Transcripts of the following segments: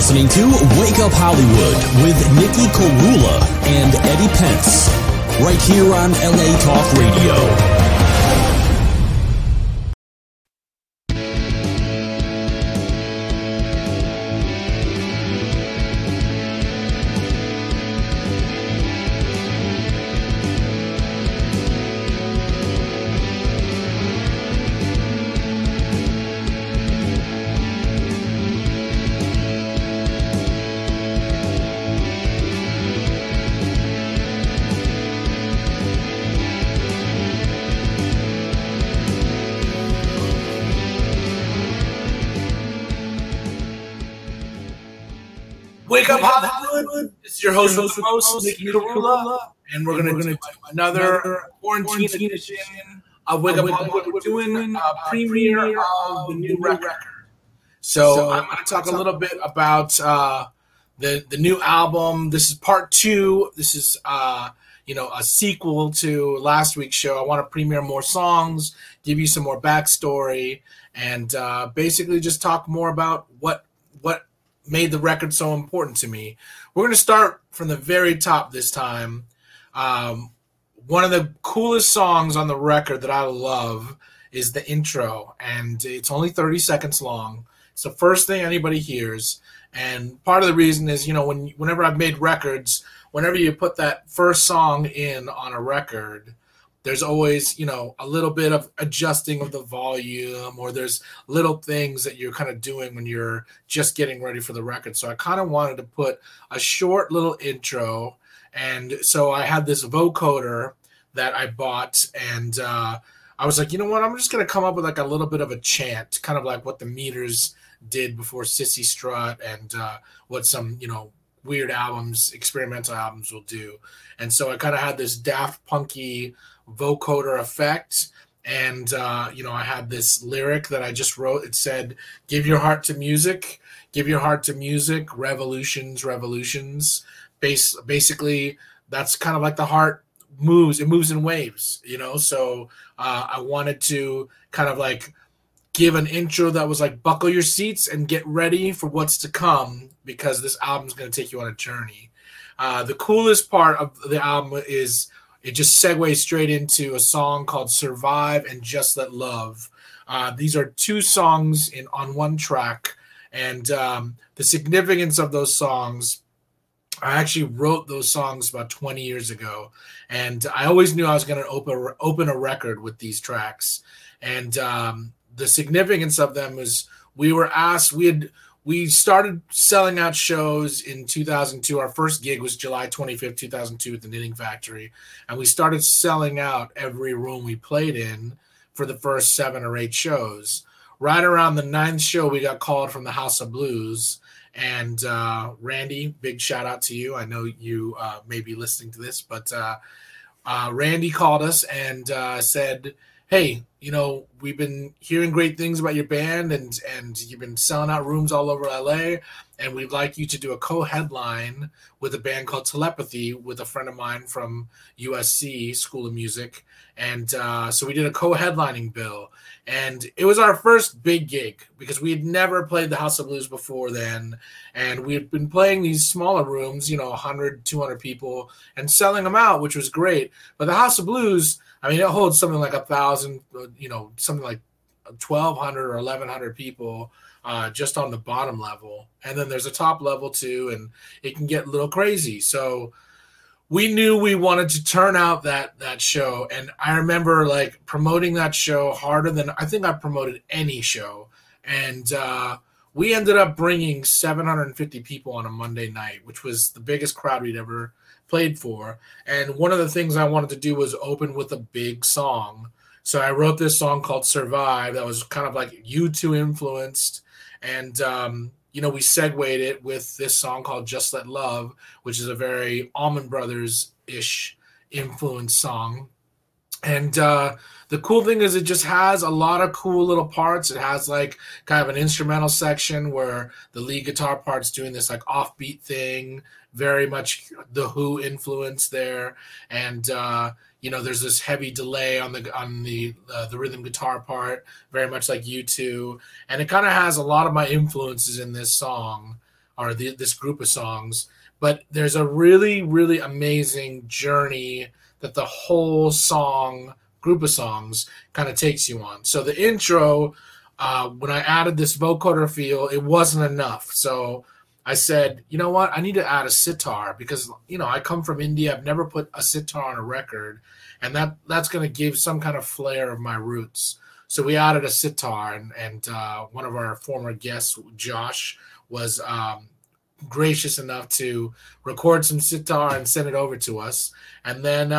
listening to Wake Up Hollywood with Nikki Korula and Eddie Pence, right here on LA Talk Radio. Wake Up Hollywood. It's your host, Nikki Korula, and we're going to do another quarantine edition of Wake Up Hollywood. We're doing a premiere of the new record. So I'm going to talk a little bit about the new album. This is part 2. This is a sequel to last week's show. I want to premiere more songs, give you some more backstory, and basically just talk more about what made the record so important to me. We're going to start from the very top this time. One of the coolest songs on the record that I love is the intro, and it's only 30 seconds long. It's the first thing anybody hears, and part of the reason is, whenever I've made records, whenever you put that first song in on a record, there's always, a little bit of adjusting of the volume, or there's little things that you're kind of doing when you're just getting ready for the record. So I kind of wanted to put a short little intro. And so I had this vocoder that I bought, and I was like, you know what? I'm just going to come up with like a little bit of a chant, kind of like what the Meters did before Sissy Strut, and what some, weird albums, experimental albums will do. And so I kind of had this Daft Punky vocoder effect, and I had this lyric that I just wrote. It said, give your heart to music, revolutions. Basically that's kind of like the heart moves in waves, so I wanted to kind of like give an intro that was like, buckle your seats and get ready for what's to come, because this album is going to take you on a journey. The coolest part of the album is it just segues straight into a song called Survive and Just Let Love. These are 2 songs on one track, and the significance of those songs, I actually wrote those songs about 20 years ago, and I always knew I was going to open a record with these tracks. And the significance of them is we started selling out shows in 2002. Our first gig was July 25th, 2002 at the Knitting Factory. And we started selling out every room we played in for the first 7 or 8 shows. Right around the 9th show, we got called from the House of Blues. And Randy, big shout out to you. I know you may be listening to this, but Randy called us and said, hey, we've been hearing great things about your band, and you've been selling out rooms all over LA, and we'd like you to do a co-headline with a band called Telepathy with a friend of mine from USC School of Music. And so we did a co-headlining bill, and it was our first big gig because we had never played the House of Blues before then, and we had been playing these smaller rooms, 100, 200 people, and selling them out, which was great. But the House of Blues, it holds something like 1,000, something like 1,200 or 1,100 people just on the bottom level. And then there's a top level too, and it can get a little crazy. So we knew we wanted to turn out that show. And I remember like promoting that show harder than I think I promoted any show. And we ended up bringing 750 people on a Monday night, which was the biggest crowd we'd ever played for. And one of the things I wanted to do was open with a big song. So I wrote this song called Survive that was kind of like U2 influenced. And, we segued it with this song called Just Let Love, which is a very Allman Brothers-ish influenced song. And the cool thing is it just has a lot of cool little parts. It has like kind of an instrumental section where the lead guitar part's doing this like offbeat thing, very much the Who influence there. And there's this heavy delay on the rhythm guitar part, very much like U2. And it kind of has a lot of my influences in this song. or this group of songs, but there's a really, really amazing journey that the whole group of songs kind of takes you on. So the intro, when I added this vocoder feel, it wasn't enough. So I said, you know what? I need to add a sitar because, I come from India. I've never put a sitar on a record, and that's going to give some kind of flair of my roots. So we added a sitar, and one of our former guests, Josh, was gracious enough to record some sitar and send it over to us. And then,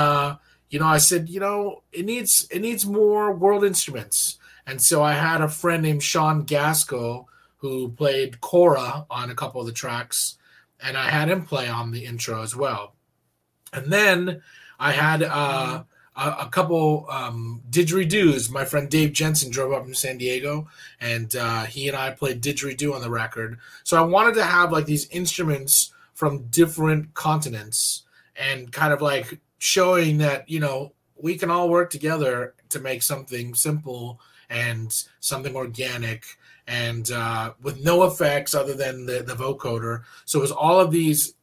I said, it needs more world instruments. And so I had a friend named Sean Gaskell who played kora on a couple of the tracks, and I had him play on the intro as well. And then I had a couple didgeridoos. My friend Dave Jensen drove up from San Diego, and he and I played didgeridoo on the record. So I wanted to have like these instruments from different continents and kind of like showing that, we can all work together to make something simple and something organic and with no effects other than the vocoder. So it was all of these,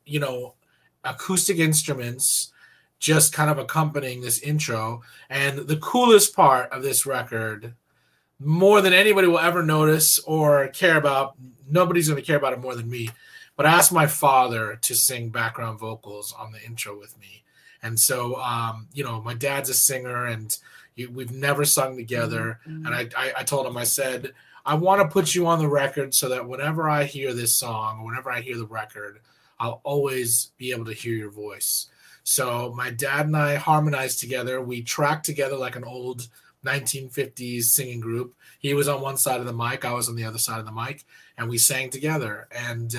acoustic instruments just kind of accompanying this intro. And the coolest part of this record, more than anybody will ever notice or care about, nobody's going to care about it more than me, but I asked my father to sing background vocals on the intro with me. And so, my dad's a singer, and we've never sung together. Mm-hmm. And I told him, I said, I want to put you on the record so that whenever I hear this song, or whenever I hear the record, I'll always be able to hear your voice. So my dad and I harmonized together. We tracked together like an old 1950s singing group. He was on one side of the mic, I was on the other side of the mic, and we sang together. And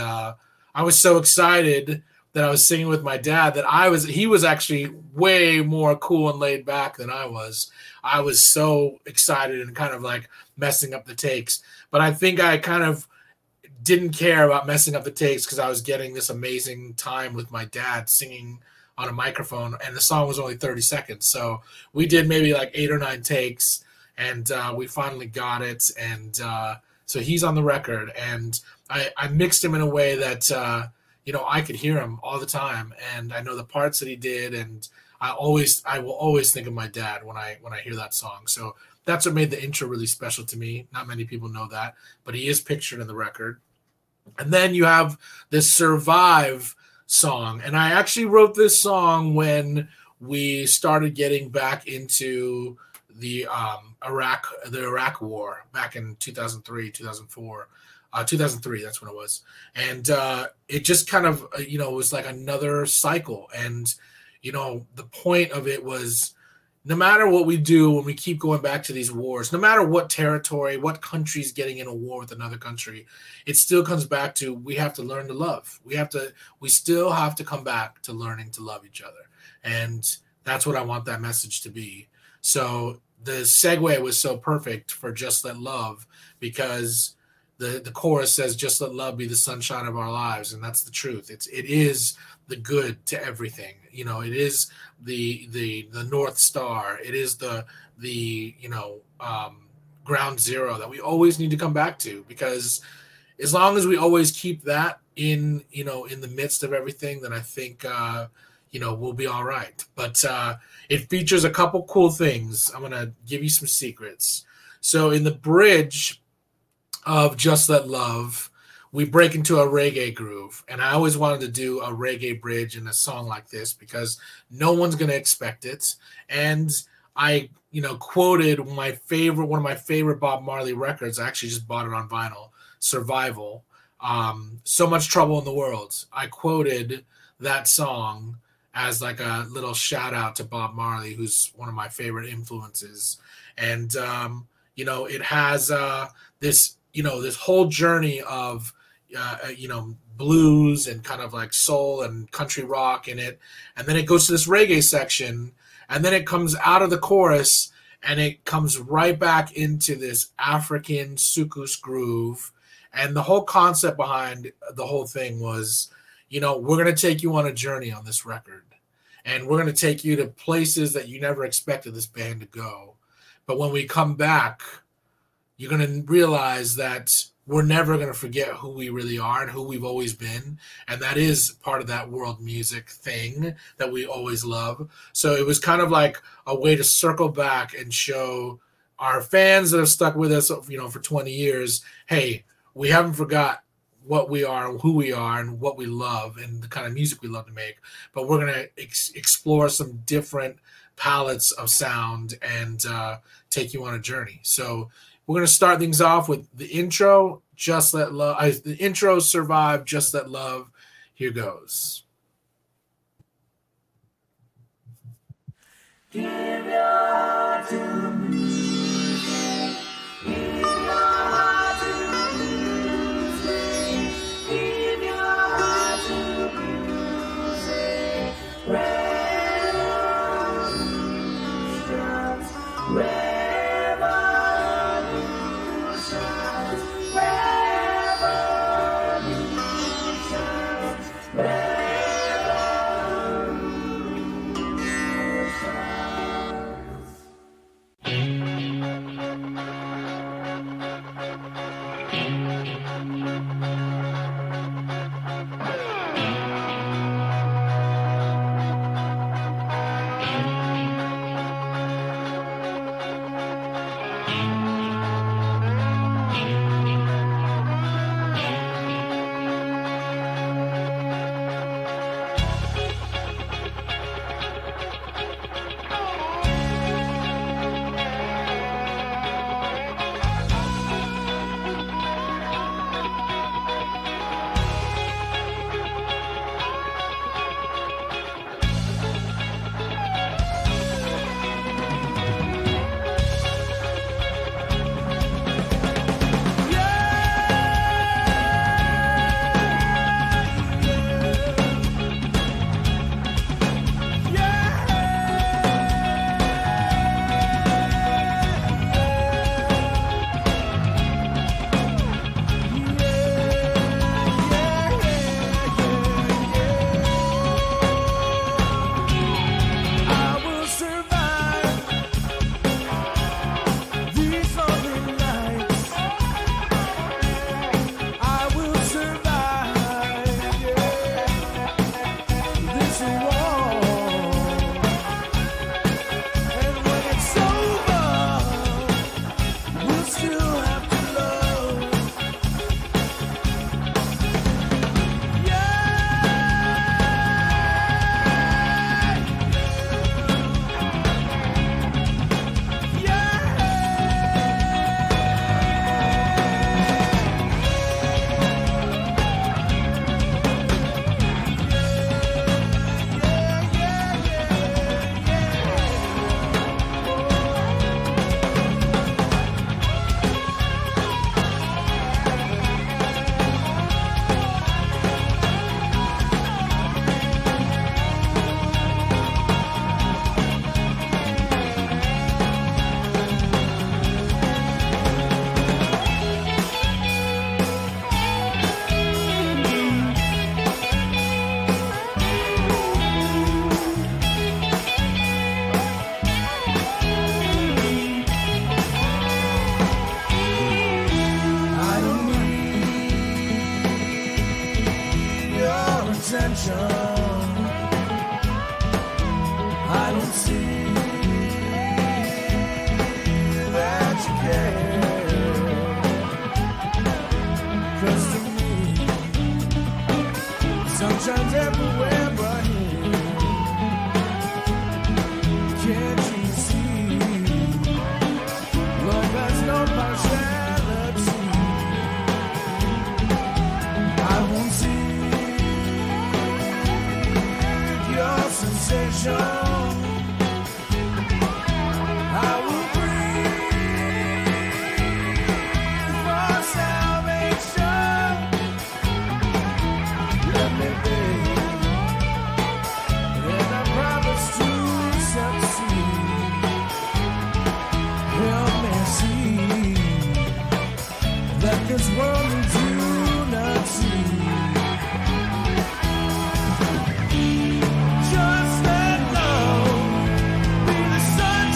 I was so excited that I was singing with my dad that he was actually way more cool and laid back than I was. I was so excited and kind of like messing up the takes. But I think I kind of didn't care about messing up the takes because I was getting this amazing time with my dad singing on a microphone, and the song was only 30 seconds. So we did maybe like 8 or 9 takes, and we finally got it. And so he's on the record, and I mixed him in a way that, I could hear him all the time, and I know the parts that he did, and I will always think of my dad when I hear that song. So that's what made the intro really special to me. Not many people know that, but he is pictured in the record. And then you have this Survive song, and I actually wrote this song when we started getting back into the Iraq War back in 2003, 2004. 2003, that's when it was. And it just kind of, was like another cycle. And, the point of it was no matter what we do when we keep going back to these wars, no matter what territory, what country's getting in a war with another country, it still comes back to we have to learn to love. We still have to come back to learning to love each other. And that's what I want that message to be. So the segue was so perfect for Just Let Love, because the chorus says, just let love be the sunshine of our lives. And that's the truth. It is the good to everything. It is the North Star. It is the ground zero that we always need to come back to, because as long as we always keep that in the midst of everything, then I think, we'll be all right. But it features a couple cool things. I'm going to give you some secrets. So in the bridge of Just Let Love, we break into a reggae groove. And I always wanted to do a reggae bridge in a song like this because no one's going to expect it. And I, quoted one of my favorite Bob Marley records. I actually just bought it on vinyl, Survival. So Much Trouble in the World. I quoted that song as like a little shout out to Bob Marley, who's one of my favorite influences. And, it has this whole journey of, blues and kind of like soul and country rock in it. And then it goes to this reggae section, and then it comes out of the chorus and it comes right back into this African soukous groove. And the whole concept behind the whole thing was, we're going to take you on a journey on this record, and we're going to take you to places that you never expected this band to go. But when we come back, you're going to realize that we're never going to forget who we really are and who we've always been. And that is part of that world music thing that we always love. So it was kind of like a way to circle back and show our fans that have stuck with us, for 20 years, hey, we haven't forgot what we are, who we are, and what we love, and the kind of music we love to make. But we're going to explore some different palettes of sound and take you on a journey. So we're going to start things off with the intro, Just Let Love. The intro, Survive, Just Let Love. Here goes. Give your heart to music. Give your heart to music. Give your heart to music. Revolutions.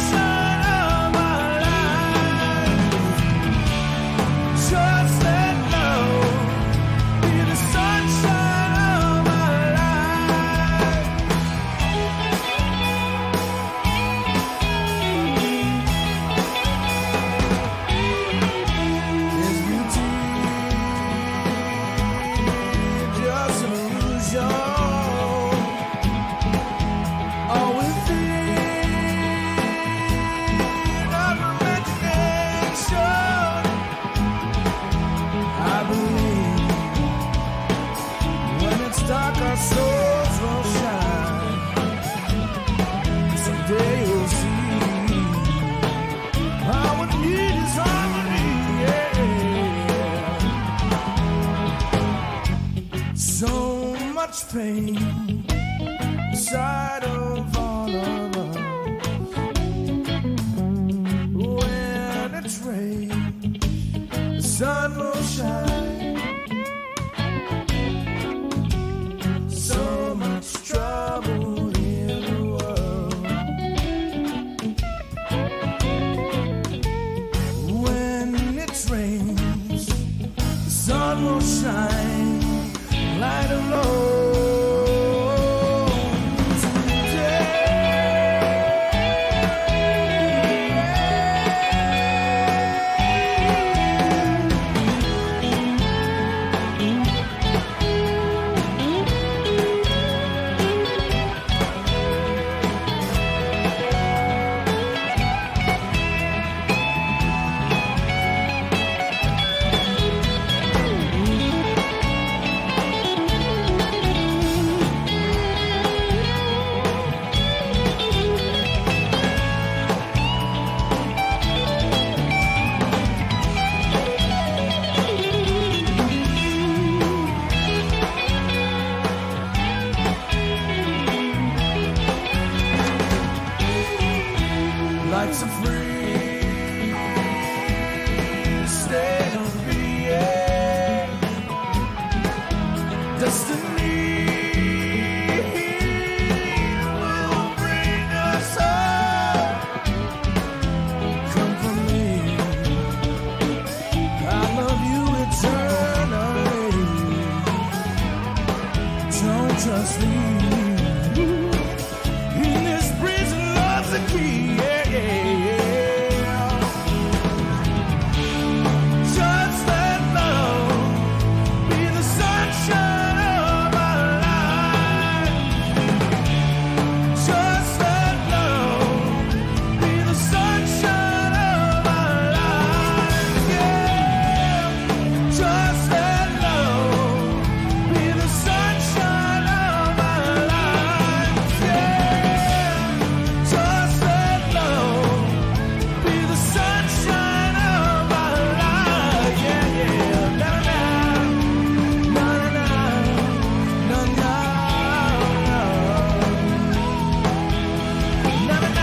Just let much pain inside of all of us. When it's rain, the sun will shine. So much trouble in the world. When it rains, the sun will shine. Light of love. Lights are free, state of being, destiny will bring us home. Come for me, I love you eternally. Don't just leave. In this prison, love's the key. Just let love be the sunshine of our lives. Just let love be the sunshine of our lives. Yeah. Just let love be the sunshine of our lives. Yeah. Just let love be the sunshine of our lives. Yeah, yeah. Na na na na na na na na na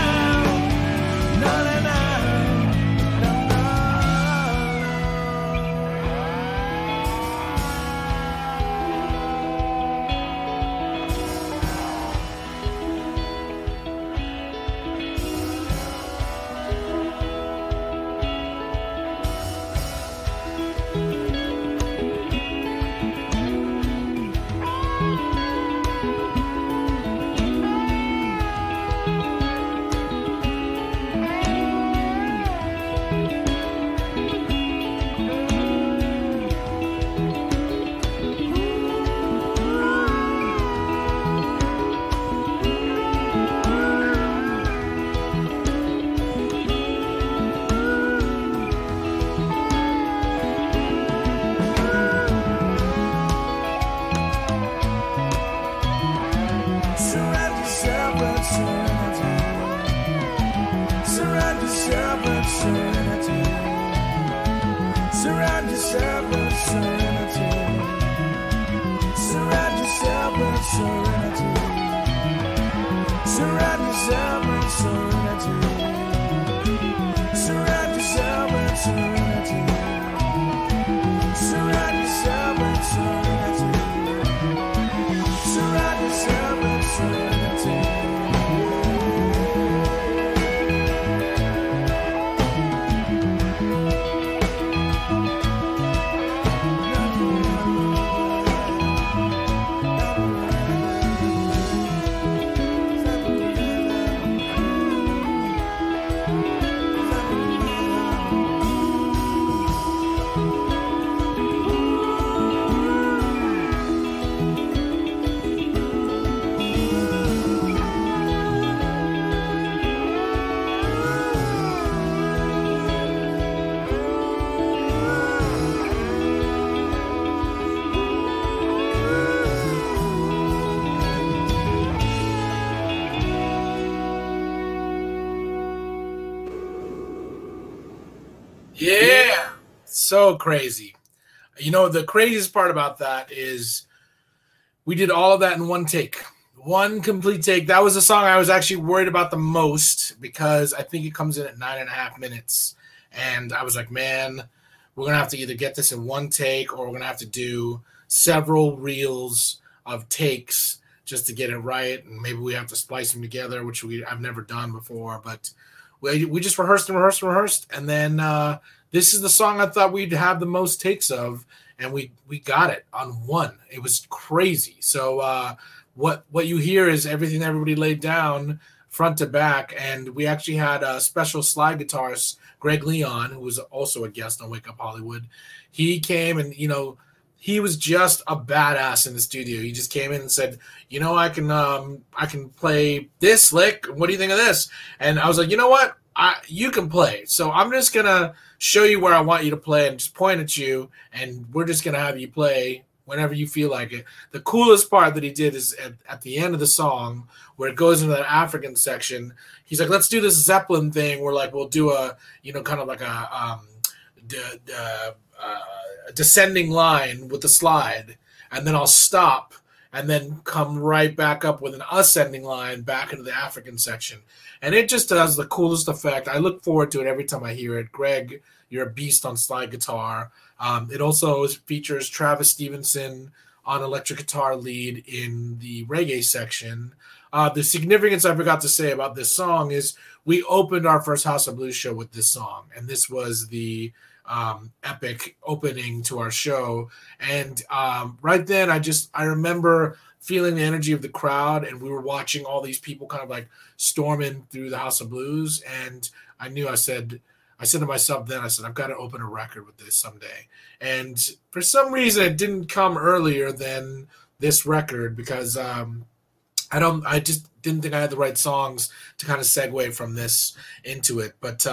Surround yourself with serenity. Surround yourself with serenity. Surround yourself with serenity. Surround yourself with serenity. Surround yourself with serenity. Surround yourself with serenity. Surround yourself with serenity. Surround yourself with serenity. Yeah, so crazy. You know, the craziest part about that is We did all of that in one take. One complete take. That was the song I was actually worried about the most because I think it comes in at 9.5 minutes. And I was like, man, we're going to have to either get this in one take or we're going to have to do several reels of takes just to get it right. And maybe we have to splice them together, which I've never done before. But we just rehearsed. And then this is the song I thought we'd have the most takes of. And we got it on one. It was crazy. So what you hear is everything that everybody laid down front to back. And we actually had a special slide guitarist, Greg Leon, who was also a guest on Wake Up Hollywood. He came and, he was just a badass in the studio. He just came in and said, I can play this lick. What do you think of this? And I was like, you know what? You can play. So I'm just going to show you where I want you to play and just point at you. And we're just going to have you play whenever you feel like it. The coolest part that he did is at the end of the song where it goes into that African section. He's like, let's do this Zeppelin thing where like we'll do a, kind of like a descending line with the slide, and then I'll stop and then come right back up with an ascending line back into the African section. And it just has the coolest effect. I look forward to it every time I hear it. Greg, you're a beast on slide guitar. It also features Travis Stevenson on electric guitar lead in the reggae section. The significance I forgot to say about this song is we opened our first House of Blues show with this song, and this was the epic opening to our show. And right then I remember feeling the energy of the crowd, and we were watching all these people kind of like storming through the House of Blues. And I said to myself then, I've got to open a record with this someday. And for some reason it didn't come earlier than this record because I just didn't think I had the right songs to kind of segue from this into it. But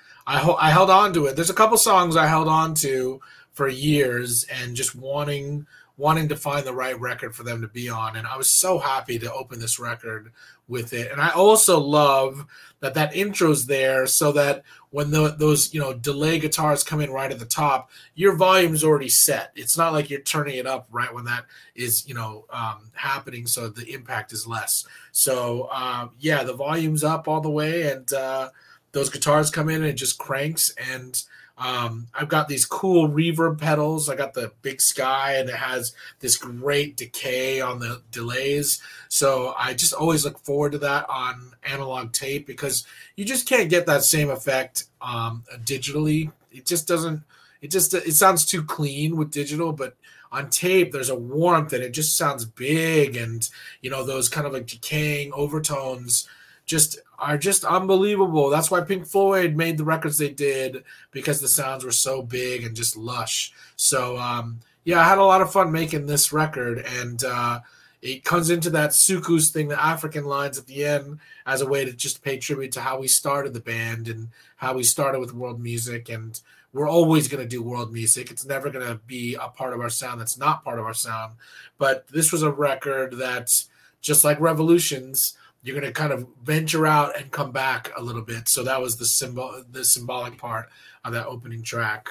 I held on to it. There's a couple songs I held on to for years and just wanting to find the right record for them to be on. And I was so happy to open this record with it. And I also love that intro's there so that when those delay guitars come in right at the top, your volume's already set. It's not like you're turning it up right when that is happening, so the impact is less. So the volume's up all the way, and those guitars come in and it just cranks. And I've got these cool reverb pedals. I got the Big Sky, and it has this great decay on the delays. So I just always look forward to that on analog tape because you just can't get that same effect digitally. It just doesn't. It sounds too clean with digital, but on tape there's a warmth and it just sounds big, and those kind of like decaying overtones are just unbelievable. That's why Pink Floyd made the records they did, because the sounds were so big and just lush. So I had a lot of fun making this record, and it comes into that Sukus thing, the African lines at the end, as a way to just pay tribute to how we started the band and how we started with world music. And we're always going to do world music. It's never going to be a part of our sound that's not part of our sound. But this was a record that's just like Revolutions. You're going to kind of venture out and come back a little bit. So that was the symbolic part of that opening track.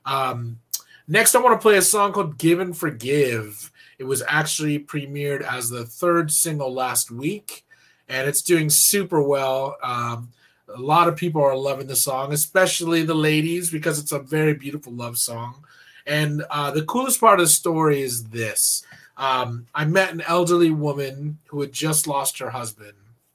Next, I want to play a song called Give and Forgive. It was actually premiered as the third single last week, and it's doing super well. A lot of people are loving the song, especially the ladies, because it's a very beautiful love song. And the coolest part of the story is this. I met an elderly woman who had just lost her husband,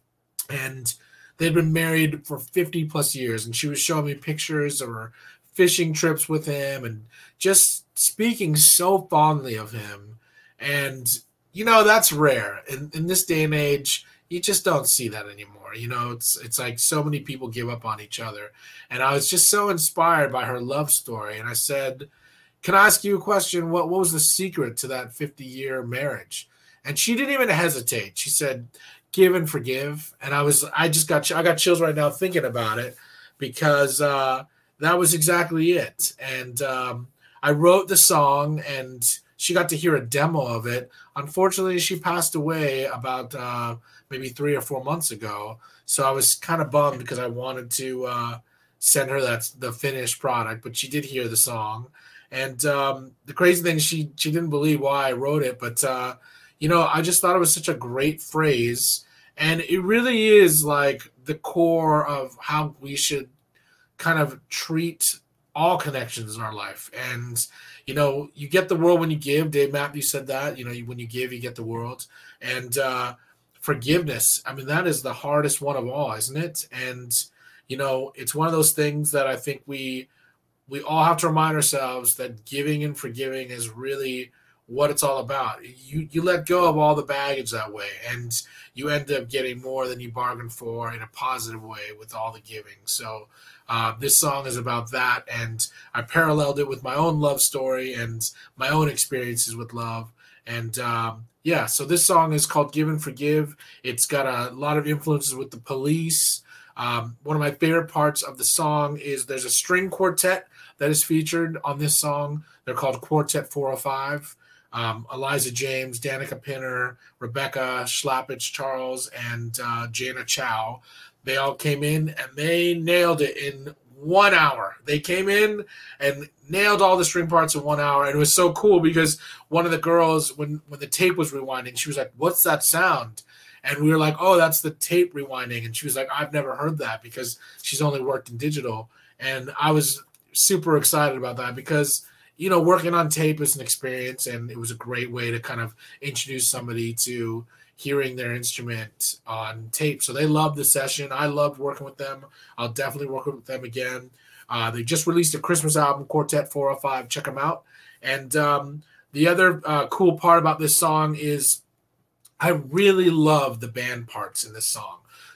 and they'd been married for 50 plus years. And she was showing me pictures of her fishing trips with him and just speaking so fondly of him. And, that's rare. In this day and age, you just don't see that anymore. It's like so many people give up on each other. And I was just so inspired by her love story. And I said, can I ask you a question? What was the secret to that 50-year marriage? And she didn't even hesitate. She said, give and forgive. And I got chills right now thinking about it, because that was exactly it. And I wrote the song, and she got to hear a demo of it. Unfortunately, she passed away about maybe 3 or 4 months ago. So I was kind of bummed because I wanted to send her the finished product, but she did hear the song. And the crazy thing, she didn't believe why I wrote it, but I just thought it was such a great phrase. And it really is like the core of how we should kind of treat all connections in our life. And, you get the world when you give. Dave Matthews said that, when you give, you get the world. And forgiveness, I mean, that is the hardest one of all, isn't it? And, it's one of those things that I think we all have to remind ourselves that giving and forgiving is really what it's all about. You let go of all the baggage that way, and you end up getting more than you bargained for in a positive way with all the giving. So this song is about that, and I paralleled it with my own love story and my own experiences with love. And so this song is called Give and Forgive. It's got a lot of influences with the Police. One of my favorite parts of the song is there's a string quartet that is featured on this song. They're called Quartet 405. Eliza James, Danica Pinner, Rebecca Schlappich Charles, and Jana Chow. They all came in and they nailed it in 1 hour. They came in and nailed all the string parts in 1 hour. And it was so cool because one of the girls, when the tape was rewinding, she was like, "What's that sound?" And we were like, "Oh, that's the tape rewinding." And she was like, "I've never heard that," because she's only worked in digital. And I was super excited about that because, working on tape is an experience, and it was a great way to kind of introduce somebody to hearing their instrument on tape. So they loved the session. I loved working with them. I'll definitely work with them again. They just released a Christmas album, Quartet 405. Check them out. And the other cool part about this song is I really love the band parts in this song.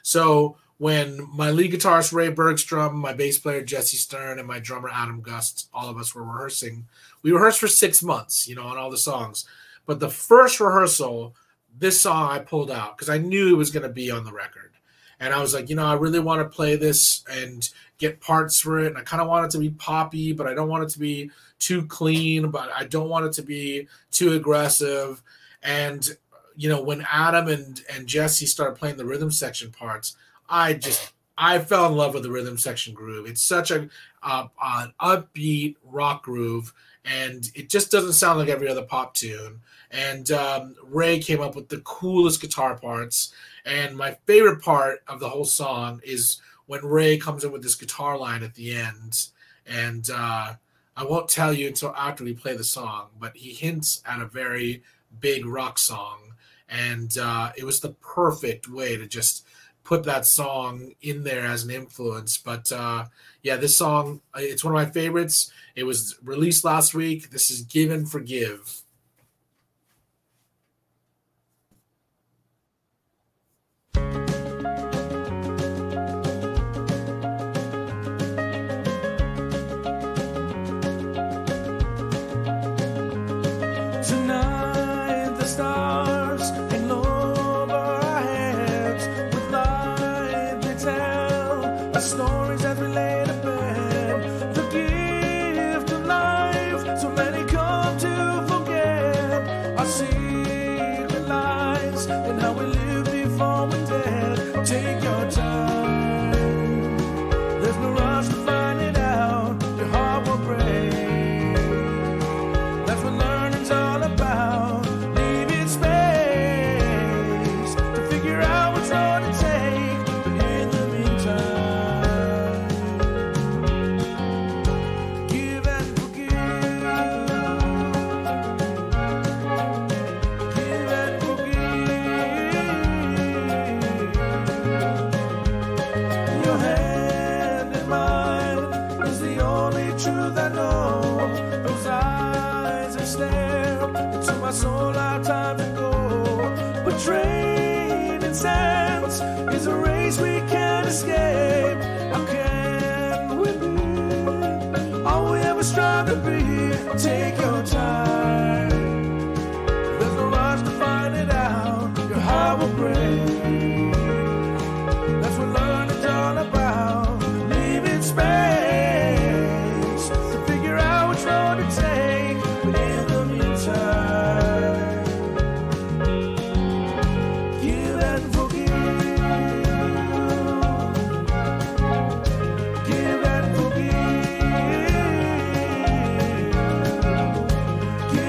So when my lead guitarist, Ray Bergstrom, my bass player, Jesse Stern, and my drummer, Adam Gust, all of us were rehearsing. We rehearsed for 6 months, on all the songs. But the first rehearsal, this song I pulled out because I knew it was going to be on the record. And I was like, I really want to play this and get parts for it. And I kind of want it to be poppy, but I don't want it to be too clean, but I don't want it to be too aggressive. And, when Adam and Jesse started playing the rhythm section parts, I fell in love with the rhythm section groove. It's such an upbeat rock groove, and it just doesn't sound like every other pop tune. And Ray came up with the coolest guitar parts. And my favorite part of the whole song is when Ray comes in with this guitar line at the end. And I won't tell you until after we play the song, but he hints at a very big rock song. And it was the perfect way to just put that song in there as an influence. But this song, it's one of my favorites. It was released last week. This is Give and Forgive. Tonight the stars hang over our heads. With light they tell our stories as we lay to bed. The gift of life, so many come to forget. Our secret lies and how we live before we're dead. Take your time, there's no rush to find it out. Your heart will break. That's what learning's all about. Leaving space to figure out which road to take. But in the meantime, give and forgive. Give and forgive. Your hand in mine is the only truth I know. Those eyes that stare into my soul our time ago. But trading sands is a race we can't escape. How can we be all we ever strive to be? Take your time, there's no rush to find it out. Your heart will break. That's what learning's all about. Leaving space to figure out which road to take. But in the meantime, give and forgive. Give and forgive. Give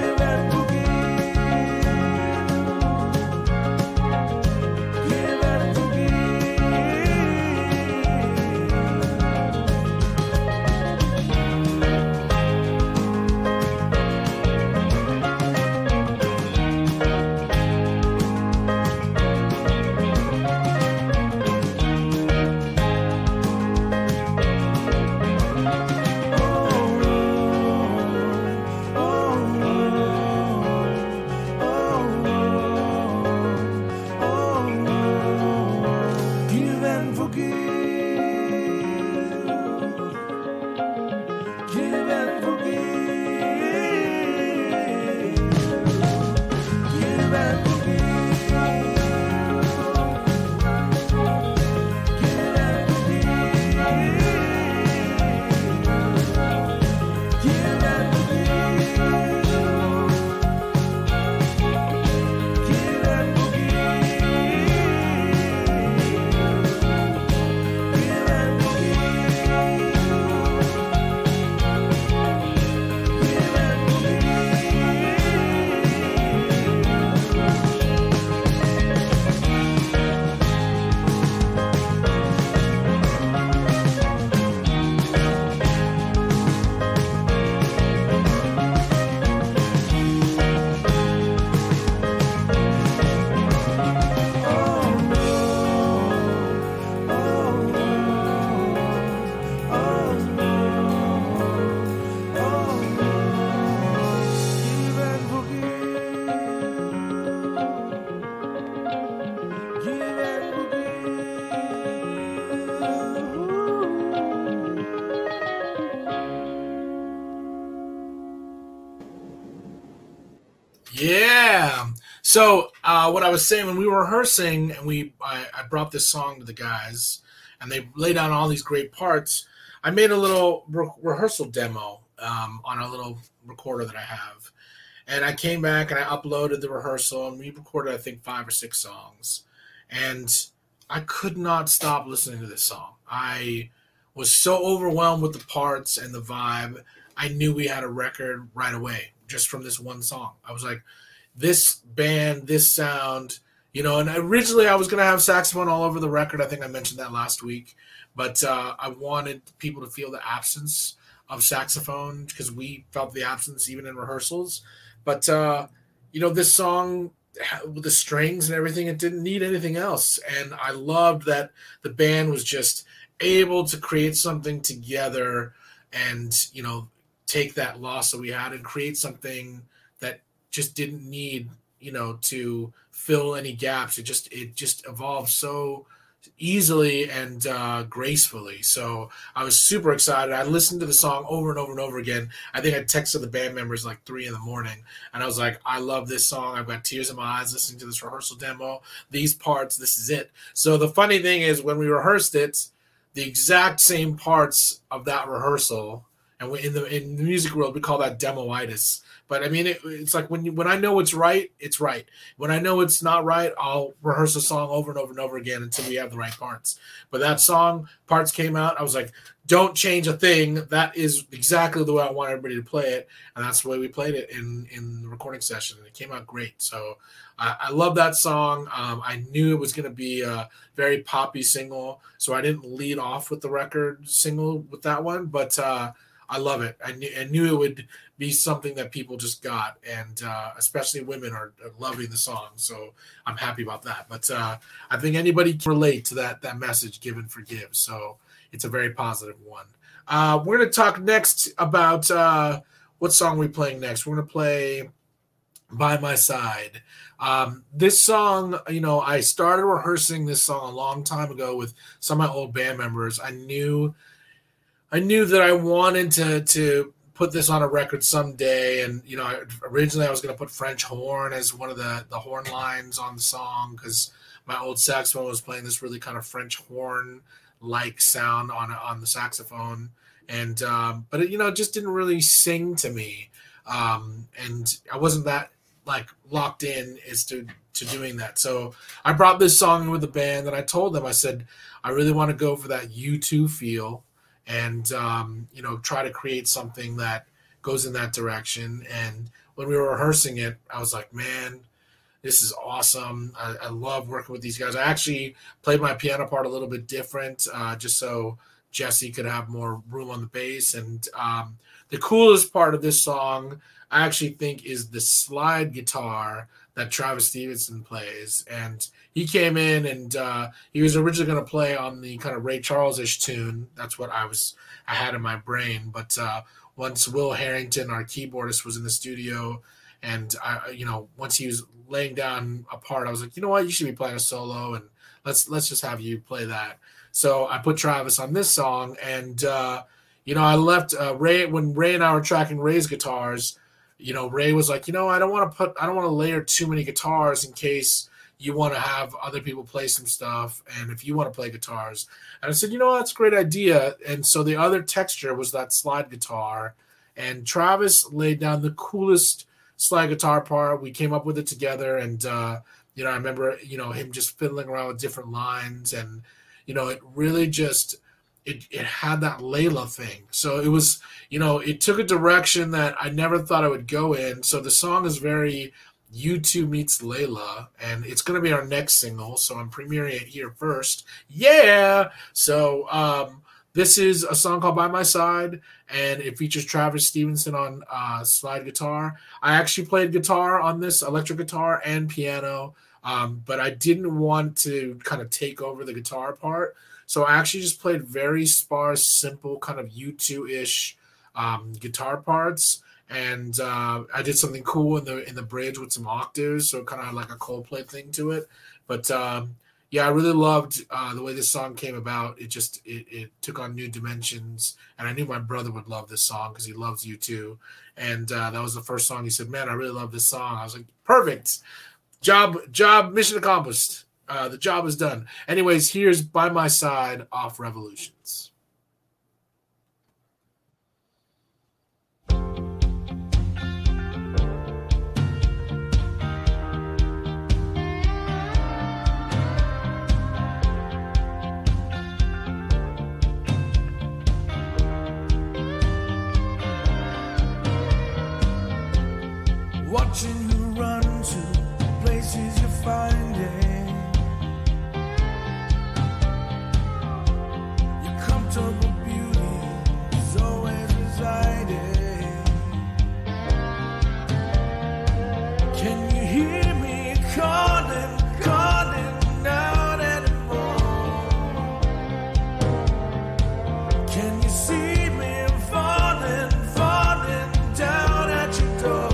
Yeah. So what I was saying when we were rehearsing, and I brought this song to the guys, and they laid down all these great parts. I made a little rehearsal demo on a little recorder that I have, and I came back and I uploaded the rehearsal, and we recorded I think 5 or 6 songs, and I could not stop listening to this song. I was so overwhelmed with the parts and the vibe. I knew we had a record right away just from this one song. I was like, this band, this sound, and originally I was going to have saxophone all over the record. I think I mentioned that last week, but I wanted people to feel the absence of saxophone because we felt the absence even in rehearsals. But, this song with the strings and everything, it didn't need anything else. And I loved that the band was just able to create something together and, take that loss that we had and create something that just didn't need, to fill any gaps. It just evolved so easily and gracefully. So I was super excited. I listened to the song over and over and over again. I think I texted the band members like 3 a.m, and I was like, I love this song. I've got tears in my eyes listening to this rehearsal demo. These parts, this is it. So the funny thing is when we rehearsed it, the exact same parts of that rehearsal, and in the music world we call that demoitis. But I mean, it's like when I know it's right, it's right. When I know it's not right, I'll rehearse a song over and over and over again until we have the right parts. But that song, parts came out, I was like, don't change a thing. That is exactly the way I want everybody to play it. And that's the way we played it in the recording session. And it came out great. So I love that song. I knew it was going to be a very poppy single. So I didn't lead off with the record single with that one. But I love it. I knew it would be something that people just got, and especially women are loving the song. So I'm happy about that. But I think anybody can relate to that message, give and forgive. So it's a very positive one. We're going to talk next about what song we're playing next. We're going to play By My Side. This song, I started rehearsing this song a long time ago with some of my old band members. I knew that I wanted to put this on a record someday, and originally I was going to put French horn as one of the horn lines on the song because my old saxophone was playing this really kind of French horn like sound on the saxophone, and but it just didn't really sing to me, and I wasn't that like locked in as to doing that. So I brought this song with the band, and I told them, I said, I really want to go for that U2 feel. And, try to create something that goes in that direction. And when we were rehearsing it, I was like, man, this is awesome. I love working with these guys. I actually played my piano part a little bit different, just so Jesse could have more room on the bass. And the coolest part of this song, I actually think, is the slide guitar that Travis Stevenson plays. And he came in and he was originally going to play on the kind of Ray Charles-ish tune. That's what I had in my brain. But once Will Harrington, our keyboardist, was in the studio, and once he was laying down a part, I was like, you know what, you should be playing a solo, and let's just have you play that. So I put Travis on this song, and I left Ray when Ray and I were tracking Ray's guitars. Ray was like, I don't want to layer too many guitars in case you want to have other people play some stuff, and if you want to play guitars. And I said, that's a great idea. And so the other texture was that slide guitar, and Travis laid down the coolest slide guitar part. We came up with it together, and I remember him just fiddling around with different lines, and it really just it had that Layla thing. So it was, it took a direction that I never thought I would go in. So the song is very U2 meets Layla, and it's going to be our next single. So I'm premiering it here first. Yeah. So this is a song called By My Side, and it features Travis Stevenson on slide guitar. I actually played guitar on this, electric guitar and piano, but I didn't want to kind of take over the guitar part. So I actually just played very sparse, simple, kind of U2-ish guitar parts, and I did something cool in the bridge with some octaves, so kind of like a Coldplay thing to it. But yeah, I really loved the way this song came about. It took on new dimensions, and I knew my brother would love this song because he loves you too. And that was the first song he said, "Man, I really love this song." I was like, "Perfect, job, mission accomplished. The job is done." Anyways, here's "By My Side" off Revolutions. Watching you run to places you're finding, your comfortable beauty is always residing. Can you hear me calling, calling out anymore? Can you see me falling, falling down at your door?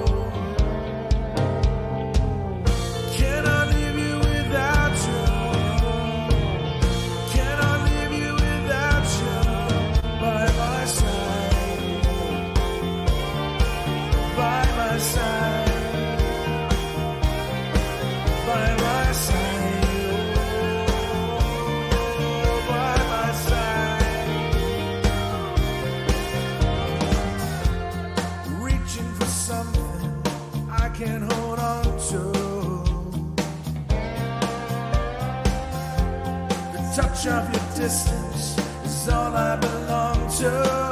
Can hold on to the touch of your distance is all I belong to.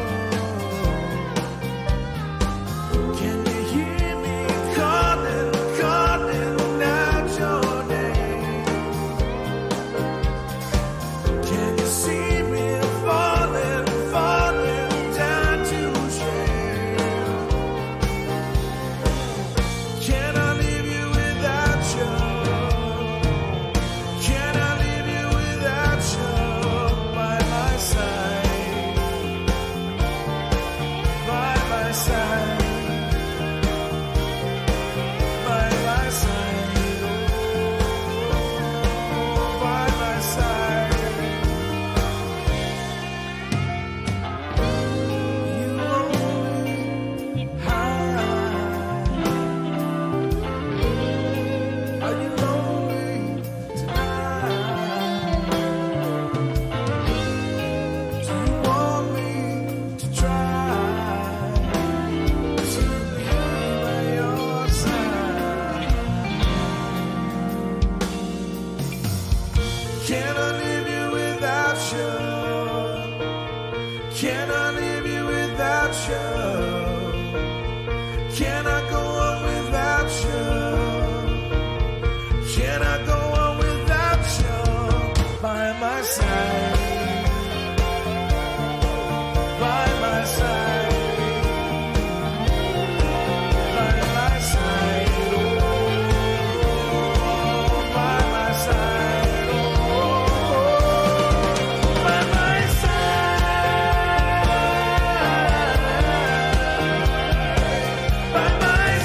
Can you hear me calling, calling out your name? Can you see me falling, falling down to shame? Can I leave you without you? Can I leave you without you? By my side, by my side, by my side, by my side. You only hide. Are you lonely tonight? Do you want me to try to be by your side? Can I leave you without you? Can I leave you without you? Can I go on without you? Can I go on without you? By my side, by my side, by my side, oh, by my side, oh, by my side, by my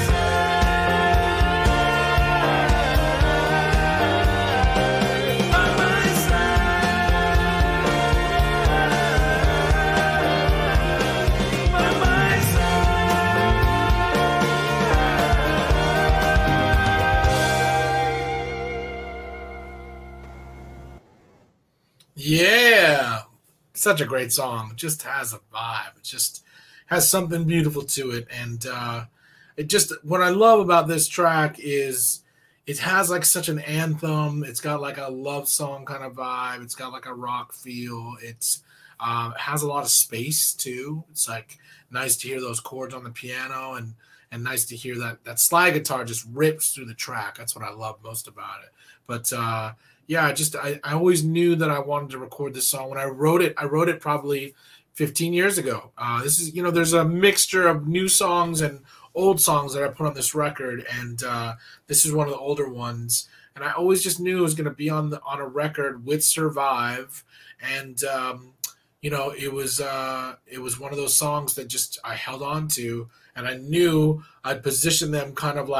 Yeah, such a great song. Just has a vibe. It just has something beautiful to it, and it just what I love about this track is it has like such an anthem. It's got like a love song kind of vibe. It's got like a rock feel. It's has a lot of space too. It's like nice to hear those chords on the piano, and nice to hear that slide guitar just rips through the track. That's what I love most about it. But yeah, I always knew that I wanted to record this song. When I wrote it probably 15 years ago. This is, there's a mixture of new songs and old songs that I put on this record, and this is one of the older ones. And I always just knew it was going to be on a record with Survive, and it was one of those songs that just I held on to, and I knew I'd position them kind of like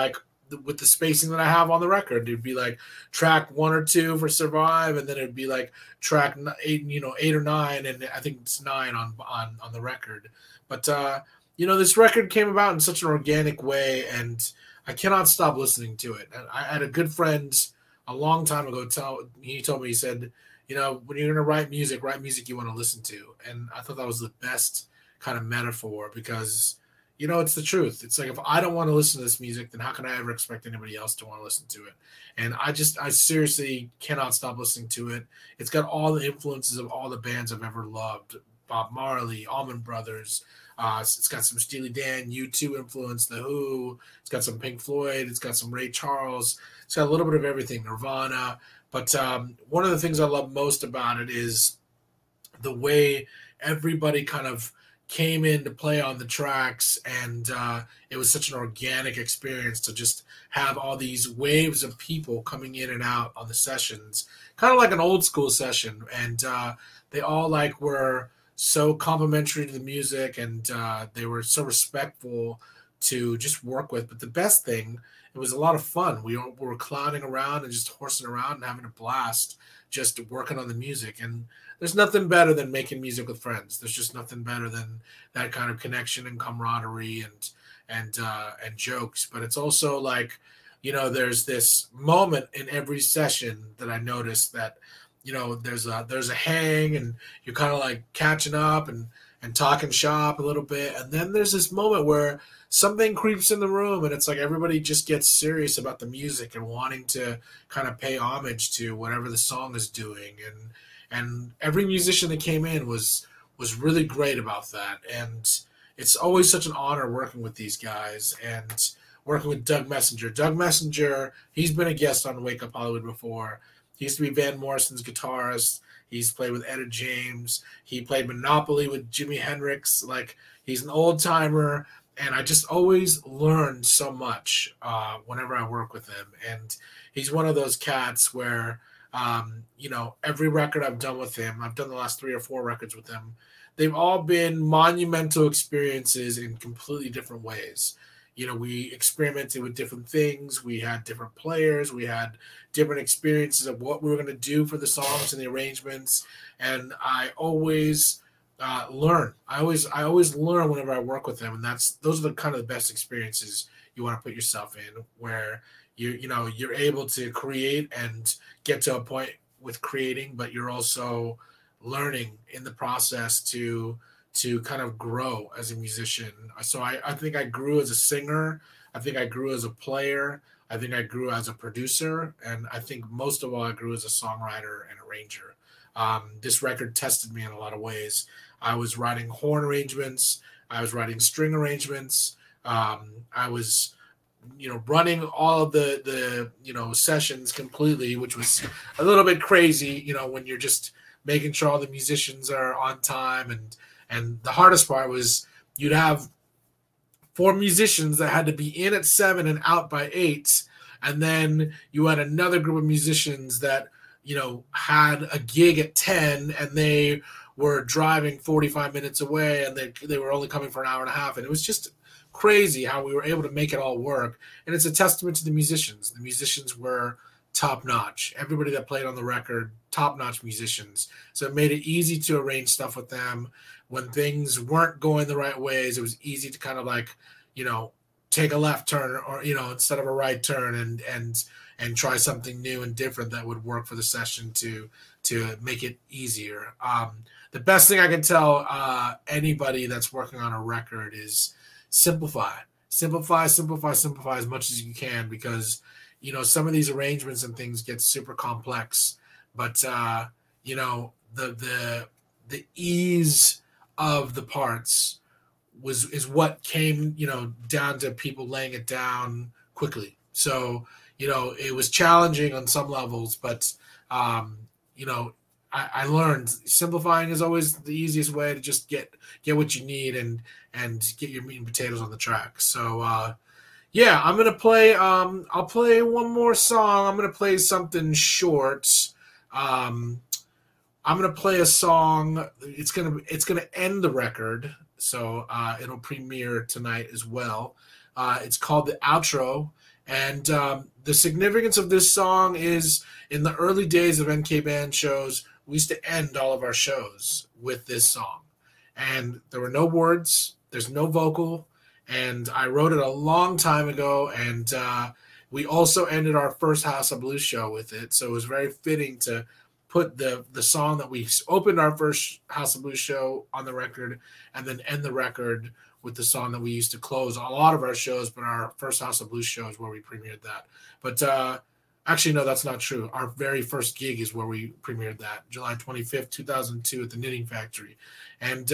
with the spacing that I have on the record. It'd be like track 1 or 2 for Survive, and then it'd be like track 8, 8 or 9, and I think it's 9 on the record. But this record came about in such an organic way, and I cannot stop listening to it. And I had a good friend a long time ago he told me, he said, when you're gonna write music you want to listen to. And I thought that was the best kind of metaphor, because it's the truth. It's like, if I don't want to listen to this music, then how can I ever expect anybody else to want to listen to it? And I seriously cannot stop listening to it. It's got all the influences of all the bands I've ever loved. Bob Marley, Allman Brothers. It's got some Steely Dan, U2 influence, The Who. It's got some Pink Floyd. It's got some Ray Charles. It's got a little bit of everything, Nirvana. But one of the things I love most about it is the way everybody kind of came in to play on the tracks, and it was such an organic experience to just have all these waves of people coming in and out on the sessions, kind of like an old school session. And they all were so complimentary to the music, and they were so respectful to just work with. But the best thing, it was a lot of fun. We were clowning around and just horsing around and having a blast, just working on the music. And there's nothing better than making music with friends. There's just nothing better than that kind of connection and camaraderie and jokes. But it's also there's this moment in every session that I noticed that, there's a hang, and you're kind of catching up and talking shop a little bit. And then there's this moment where something creeps in the room, and it's like everybody just gets serious about the music and wanting to kind of pay homage to whatever the song is doing. And every musician that came in was really great about that. And it's always such an honor working with these guys, and working with Doug Messenger. Doug Messenger, he's been a guest on Wake Up Hollywood before. He used to be Van Morrison's guitarist. He's played with Etta James. He played Monopoly with Jimi Hendrix. He's an old timer, and I just always learn so much whenever I work with him. And he's one of those cats where, every record I've done with him, I've done the last 3 or 4 records with him, they've all been monumental experiences in completely different ways. We experimented with different things. We had different players. We had different experiences of what we were going to do for the songs and the arrangements. And I always learn. I always learn whenever I work with them. And those are the kind of the best experiences you want to put yourself in, where you're able to create and get to a point with creating, but you're also learning in the process to kind of grow as a musician. So I think I grew as a singer. I think I grew as a player. I think I grew as a producer. And I think most of all, I grew as a songwriter and arranger. This record tested me in a lot of ways. I was writing horn arrangements. I was writing string arrangements. I was running all of the sessions completely, which was a little bit crazy, when you're just making sure all the musicians are on time. And the hardest part was you'd have 4 musicians that had to be in at 7 and out by 8. And then you had another group of musicians that, had a gig at 10, and they were driving 45 minutes away, and they were only coming for an hour and a half. And it was just crazy how we were able to make it all work. And it's a testament to the musicians. The musicians were top notch. Everybody that played on the record, top notch musicians. So it made it easy to arrange stuff with them. When things weren't going the right ways, it was easy to kind of take a left turn, or instead of a right turn, and try something new and different that would work for the session to make it easier. The best thing I can tell anybody that's working on a record is simplify as much as you can, because some of these arrangements and things get super complex, but the ease of the parts is what came down to people laying it down quickly. So it was challenging on some levels, but I learned simplifying is always the easiest way to just get what you need and get your meat and potatoes on the track. So I'm gonna play. I'll play one more song. I'm gonna play something short. I'm gonna play a song. It's gonna end the record, so it'll premiere tonight as well. It's called The Outro, And the significance of this song is in the early days of NK Band shows, we used to end all of our shows with this song. And there were no words, there's no vocal, and I wrote it a long time ago, and we also ended our first House of Blues show with it, so it was very fitting to put the song that we opened our first House of Blues show on the record, and then end the record with the song that we used to close a lot of our shows, but our first House of Blues show is where we premiered that. But actually, no, that's not true. Our very first gig is where we premiered that, July 25th, 2002 at the Knitting Factory. And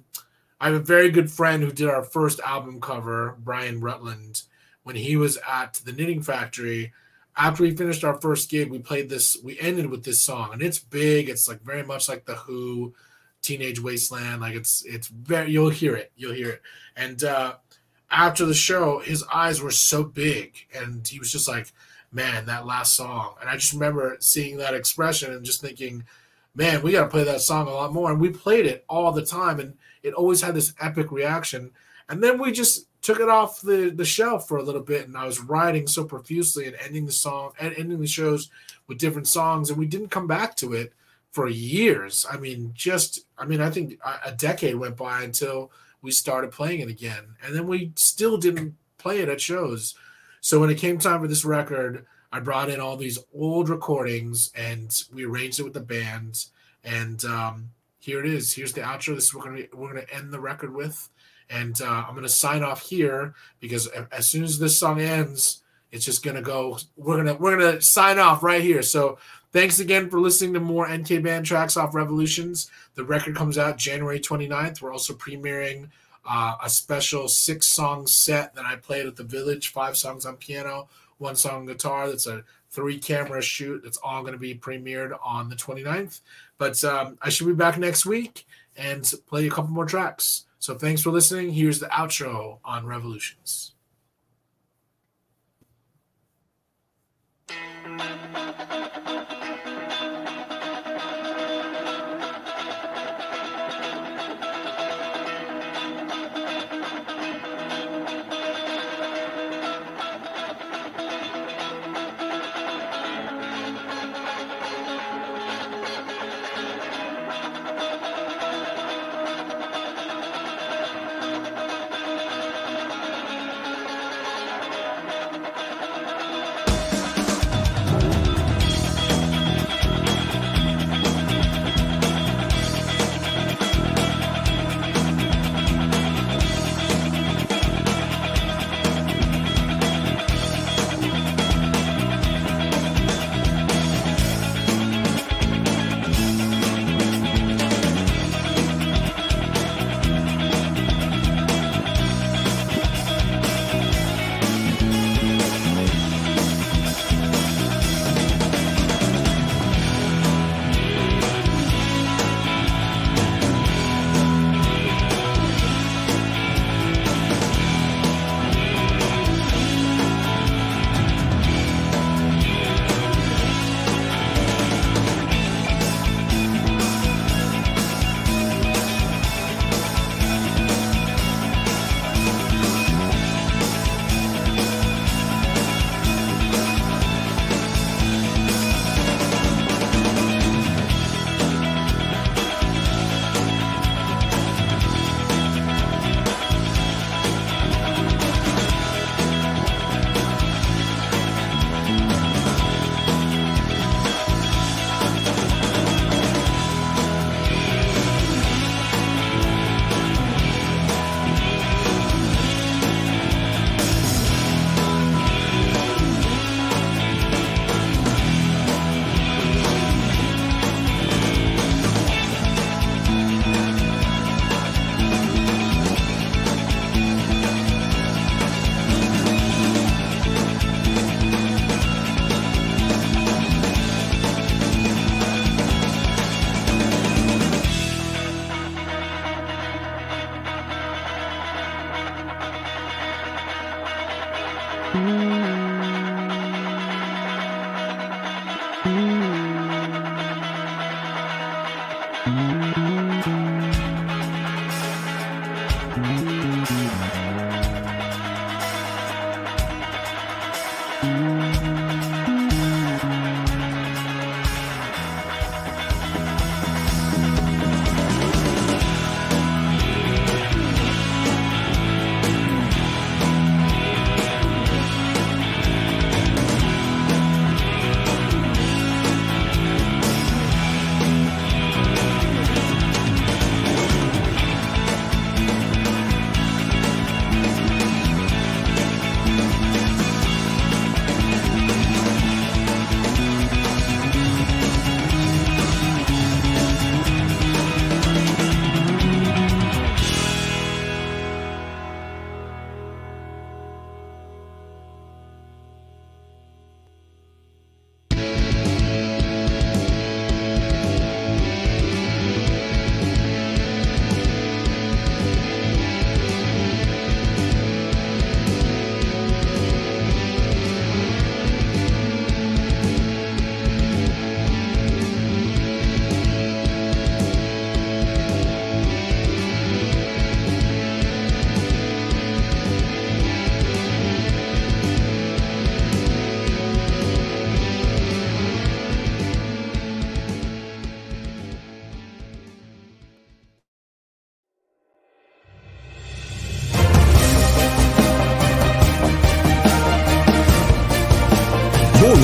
I have a very good friend who did our first album cover, Brian Rutland. When he was at the Knitting Factory, after we finished our first gig, we ended with this song, and it's big. It's like very much like The Who, Teenage Wasteland. Like it's very, you'll hear it. And after the show, his eyes were so big, and he was just like, man, that last song. And I just remember seeing that expression and just thinking, man, we got to play that song a lot more. And we played it all the time, and it always had this epic reaction. And then we just took it off the shelf for a little bit, and I was writing so profusely and ending the shows with different songs, and we didn't come back to it for years. I think a decade went by until we started playing it again, and then we still didn't play it at shows. So when it came time for this record, I brought in all these old recordings, and we arranged it with the band, and here it is. Here's the outro. This is what we're gonna end the record with. And I'm going to sign off here because as soon as this song ends, it's just going to go. We're going to sign off right here. So thanks again for listening to more NK Band tracks off Revolutions. The record comes out January 29th. We're also premiering a special 6-song set that I played at the Village, 5 songs on piano, 1 song on guitar. That's a 3-camera shoot. That's all going to be premiered on the 29th. But I should be back next week and play a couple more tracks. So thanks for listening. Here's the outro on Revolutions.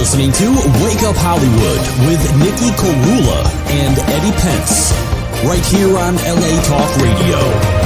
listening to Wake Up Hollywood with Nikki Korula and Eddie Pence, right here on LA Talk Radio.